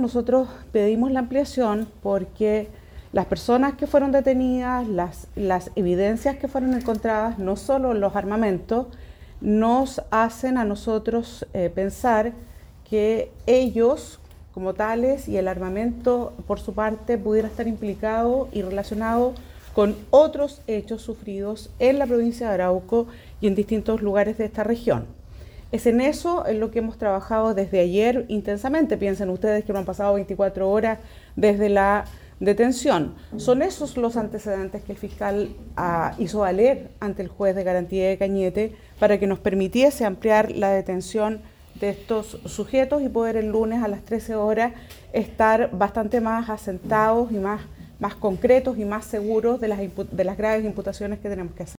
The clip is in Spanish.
nosotros pedimos la ampliación porque las personas que fueron detenidas, las evidencias que fueron encontradas, no solo los armamentos, nos hacen a nosotros pensar que ellos como tales y el armamento por su parte pudiera estar implicado y relacionado con otros hechos sufridos en la provincia de Arauco y en distintos lugares de esta región. Es en eso en lo que hemos trabajado desde ayer intensamente. Piensen ustedes que no han pasado 24 horas desde la detención. Son esos los antecedentes que el fiscal hizo valer ante el juez de garantía de Cañete para que nos permitiese ampliar la detención de estos sujetos y poder el lunes a las 13 horas estar bastante más asentados y más concretos y más seguros de las graves imputaciones que tenemos que hacer.